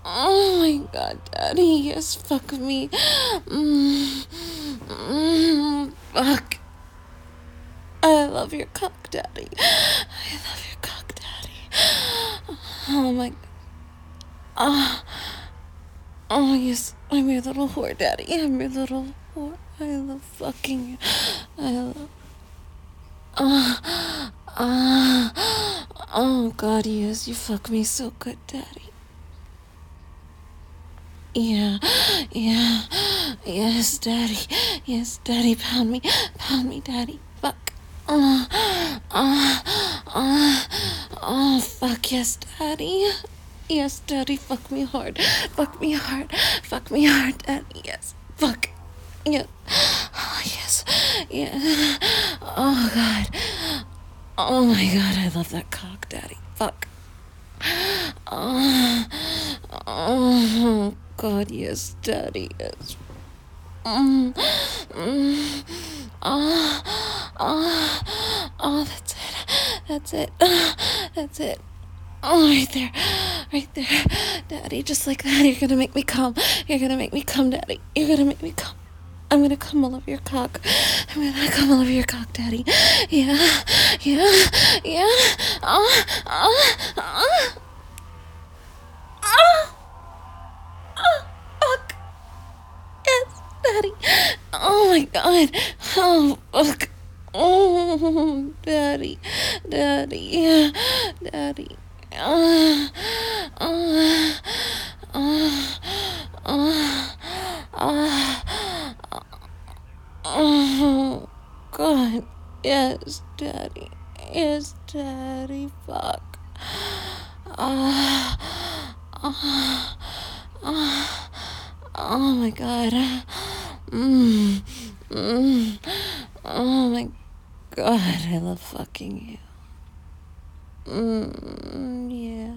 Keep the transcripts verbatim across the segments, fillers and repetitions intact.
Oh my god, daddy, yes, fuck me. Mm, mm, fuck. I love your cock, daddy. I love your cock, daddy. Oh my. Ah. Oh, oh yes, I'm your little whore, daddy. I'm your little whore. I love fucking you. I love. Ah. Ah. Oh god, yes, you fuck me so good, daddy. Yeah, yeah, yes, daddy, yes, daddy, pound me, pound me, daddy, fuck, oh, oh, oh, oh, fuck, yes, daddy, yes, daddy, fuck me hard, fuck me hard, fuck me hard, daddy, yes, fuck, yeah, oh, yes, yeah, oh, God, oh, my God, I love that cock, daddy, fuck, oh, oh, God, yes, daddy, yes. Mm, mm, oh, oh, oh, that's it. That's it. That's it. Oh, right there. Right there. Daddy, just like that, you're gonna make me come. You're gonna make me come, daddy. You're gonna make me come. I'm gonna come all over your cock. I'm gonna come all over your cock, daddy. Yeah, yeah, yeah. Oh, oh, oh. Oh, oh, fuck. Yes, daddy. Oh my god. Oh, fuck. Oh, daddy. Daddy. Yeah, daddy. Uh, uh, uh, uh, uh, oh, God. Yes, daddy. Yes, daddy. Fuck. Ah. Uh, uh, oh my god. Mm, mm, oh my god, I love fucking you. Mm, yeah.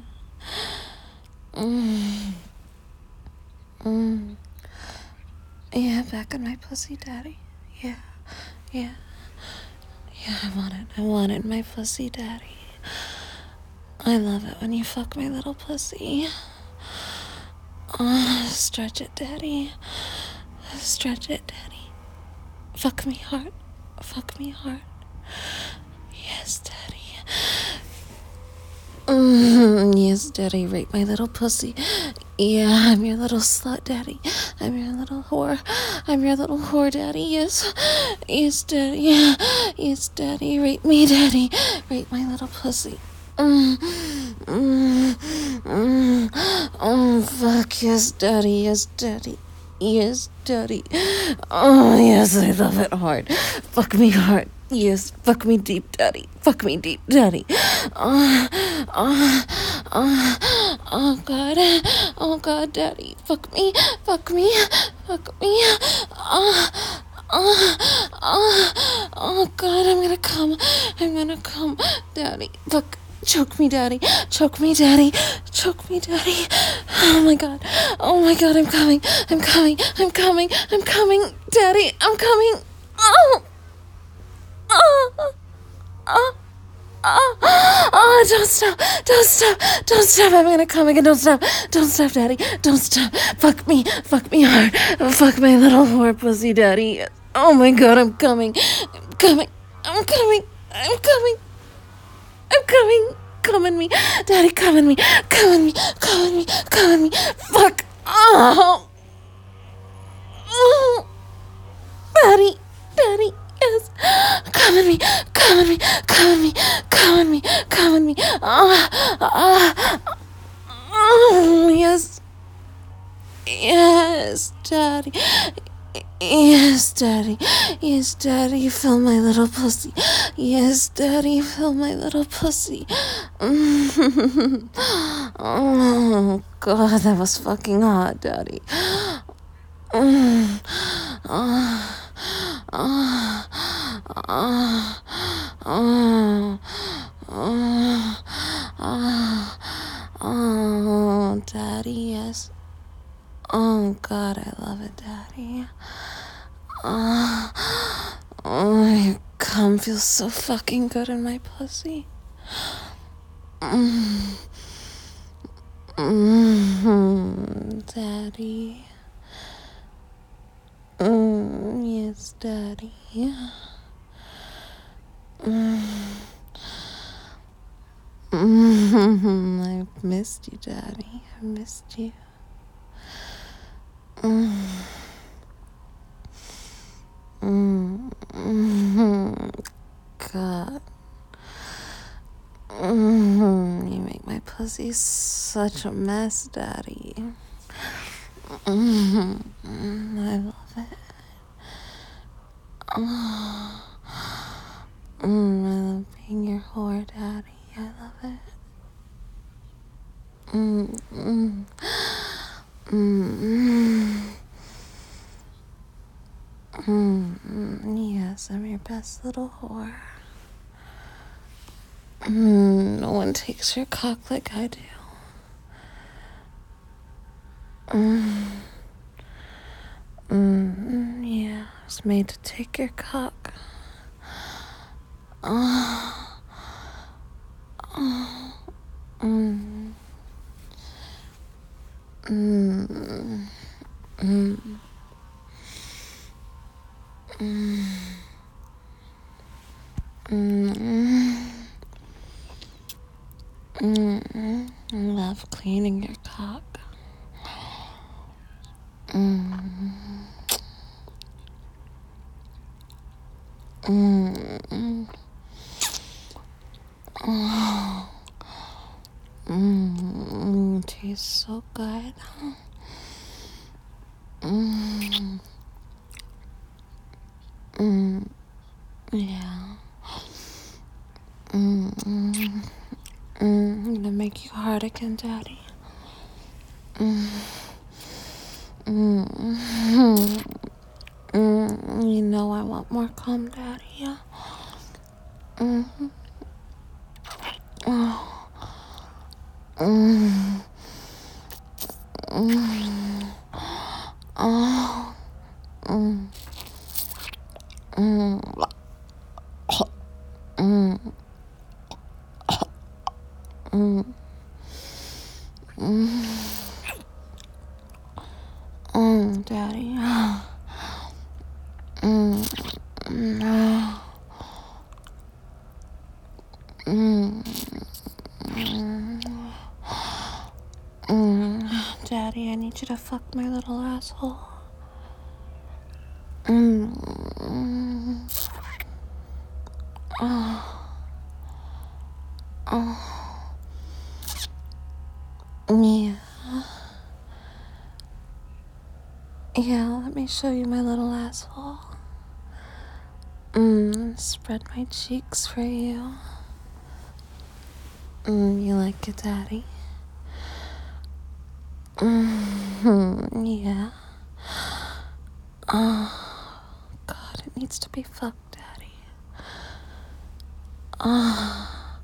Mm, mm. Yeah, back in my pussy, daddy. Yeah, yeah. Yeah, I want it. I want it in my pussy, daddy. I love it when you fuck my little pussy. Oh, stretch it, daddy. Stretch it, daddy. Fuck me hard. Fuck me hard. Yes, daddy. Mm, yes, daddy. Rape my little pussy. Yeah, I'm your little slut, daddy. I'm your little whore. I'm your little whore, daddy. Yes. Yes, daddy. Yeah. Yes, daddy. Rape me, daddy. Rape my little pussy. Mm, mm, mm. Oh, fuck. Yes, daddy. Yes, daddy. Yes, daddy. Oh, yes, I love it hard. Fuck me hard. Yes, fuck me deep, daddy. Fuck me deep, daddy. Oh, oh, oh, oh, God. Oh, God, daddy. Fuck me. Fuck me. Fuck me. Oh, oh, oh, oh, God, I'm gonna come. I'm gonna come. Daddy. Fuck. Choke me, daddy. Choke me, daddy. Choke me, daddy. Oh my god. Oh my god, I'm coming. I'm coming. I'm coming. I'm coming. Daddy, I'm coming. Oh. Oh. Oh. Oh. Oh, don't stop. Don't stop. Don't stop. I'm gonna come again. Don't stop. Don't stop, daddy. Don't stop. Fuck me. Fuck me hard. Fuck my little whore pussy, daddy. Oh my god, I'm coming. I'm coming. I'm coming. I'm coming. I'm coming. Come in me. Daddy, come in me. Come in me. Come in me. Come in me. Fuck. Oh. Oh. Daddy. Daddy. Yes. Come in me. Come in me. Come in me. Come in me. Come in me. Oh. Oh. Oh. Yes. Yes, daddy. Yes, daddy. Yes, daddy, fill my little pussy. Yes, daddy, fill my little pussy. Oh, God, that was fucking hot, daddy. Oh, oh, oh, oh, oh, oh, oh, daddy, yes. Oh, God, I love it, daddy. Oh, oh, your cum feels so fucking good in my pussy. Mm. Mm-hmm. Daddy. Mm, yes, Daddy. Mm. Mm, I've missed you, Daddy. I've missed you. Mm. Mm. Mm. God. Mm. You make my pussy such a mess, Daddy. Mm. I love it. Oh. Mm, I love being your whore, Daddy. I love it. Mm, mm, mm, mm, mm, yes, I'm your best little whore. Mm, no one takes your cock like I do. Mm, mm, yeah, I was made to take your cock. Oh, oh, mm, mm, mm, mm, mm, mm, I love cleaning your cock. Mm, mm, mm, oh, mm, it tastes so good. Mm, mm, yeah. Mm, mm, mm, I'm gonna make you hard again, Daddy. Mm, mm, mm, mm, you know I want more cum, Daddy, yeah? Mm, oh, mm, mm, oh, mm, mm, mm, mm, mm, mm, Daddy. Mm, mm, mm, mm, mm. Daddy, I need you to fuck my little asshole. Mm, mm, oh, oh, yeah. Yeah, let me show you my little asshole. Mm, spread my cheeks for you. Mm, you like it, Daddy? Mm, yeah. Oh, God, it needs to be fucked, Daddy. Oh.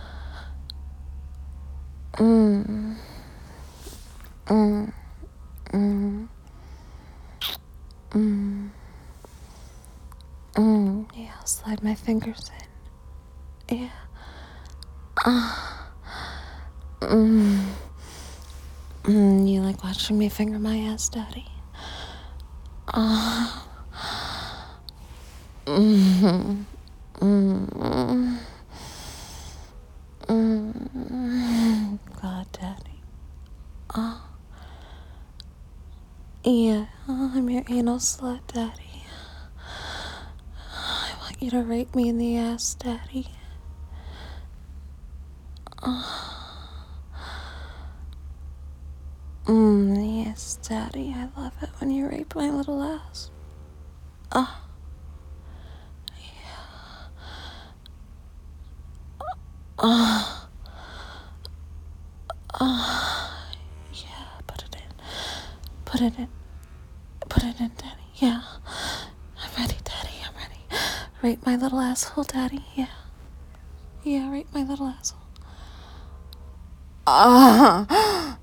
Mm. Mm. Mm. Mm. Mm. Yeah, I'll slide my fingers in. Yeah. Ah. Mm. Mm. You like watching me finger my ass, Daddy? Ah. Mm. Mm. Mm. God, Daddy. Ah. Yeah, I'm your anal slut, Daddy. I want you to rape me in the ass, Daddy. Oh. Mm, yes, Daddy, I love it when you rape my little ass. Oh. Yeah. Oh. Oh. Yeah, put it in. Put it in. Put it in, Daddy. Yeah. I'm ready, Daddy. I'm ready. Rape my little asshole, Daddy. Yeah. Yeah, rape my little asshole. Ah.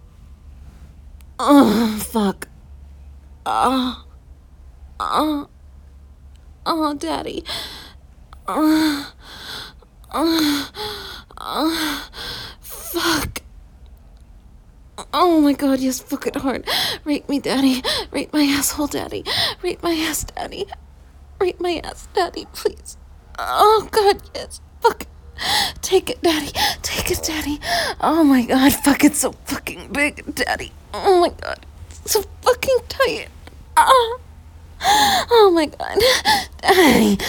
Oh, fuck. Oh. Oh. Oh, Daddy. Oh. Oh. Oh. Fuck. Oh my god, yes, fuck it hard. Rape me, daddy. Rape my asshole, daddy. Rape my ass, daddy. Rape my ass, daddy, please. Oh god, yes, fuck it. Take it, daddy. Take it, daddy. Oh my god, fuck, it's so fucking big, daddy. Oh my god, it's so fucking tight. Oh, oh my god, daddy.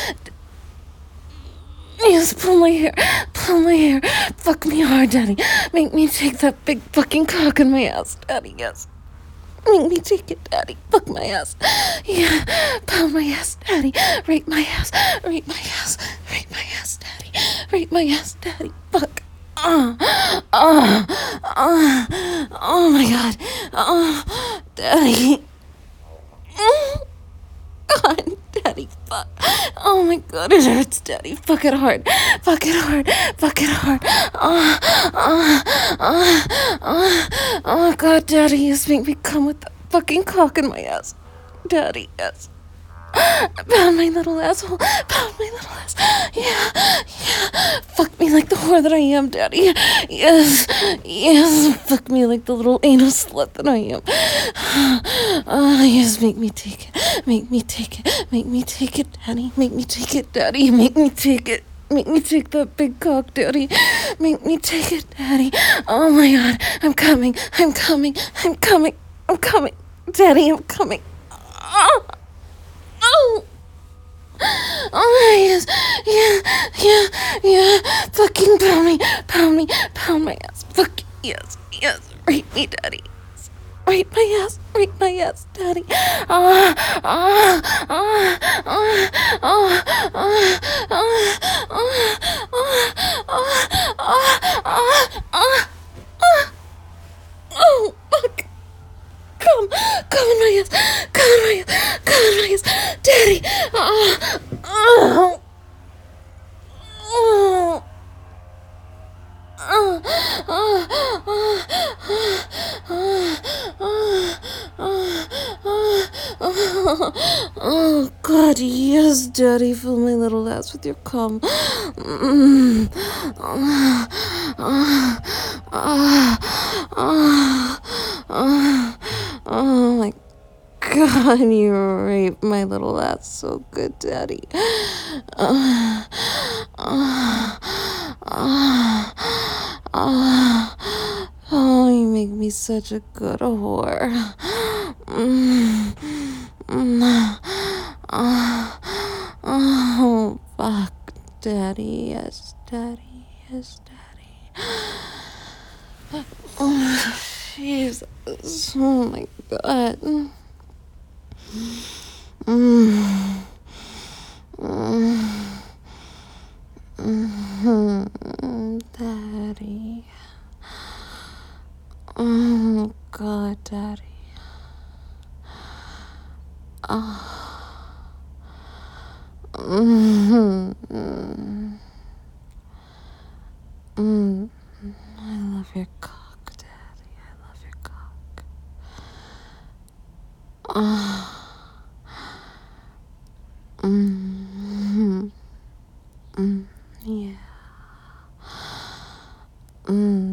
Yes, pull my hair, pull my hair, fuck me hard, daddy. Make me take that big fucking cock in my ass, daddy, yes. Make me take it, daddy, fuck my ass. Yeah, pound my ass, daddy. Rape my ass, rape my ass, rape my ass, daddy. Rape my ass, daddy, fuck. Oh, oh, oh, oh my god. Oh, daddy. Mm. God, daddy, fuck. Oh my god, it hurts, daddy. Fuck it hard. Fuck it hard. Fuck it hard. Oh, oh, oh, oh, oh god, daddy, yes, make me come with that fucking cock in my ass. Daddy, yes. Pound my little asshole. Pound my little ass. Yeah, yeah. Fuck me like the whore that I am, daddy. Yes, yes. Fuck me like the little anal slut that I am. Oh, yes, make me take it. Make me take it. Make me take it, daddy. Make me take it, daddy. Make me take it. Make me take that big cock, daddy. Make me take it, daddy. Oh my god. I'm coming. I'm coming. I'm coming. I'm coming. Daddy, I'm coming. Oh. Oh. Oh, yes. Yeah. Yeah. Yeah. Fucking pound me. Pound me. Pound my ass. Fuck. Yes. Yes. Rape me, daddy. Rape my ass. Rape my ass, daddy. Ah. Ah. Ah. Ah. Ah. Ah. Ah. Ah. Ah. Ah. Ah. Oh, fuck. Come, come in my ass, come in my ass, come in my ass, daddy. Oh, oh, oh, oh, oh, oh, oh, God, yes, daddy, fill my little ass with your cum. Mm. Oh, oh, oh, oh, oh. Oh my god, you raped my little ass so good, daddy. Uh, uh, uh, uh, oh, you make me such a good whore. Mm, mm, uh, oh, fuck, daddy, yes, daddy, yes, daddy. Oh, Jesus, oh my god. Mm. Mm. Mm. Daddy. Oh god, daddy. Oh. Mm. Mm. I love your cock, daddy. I love your cock. Oh. Mm. Mm. Yeah. Mm.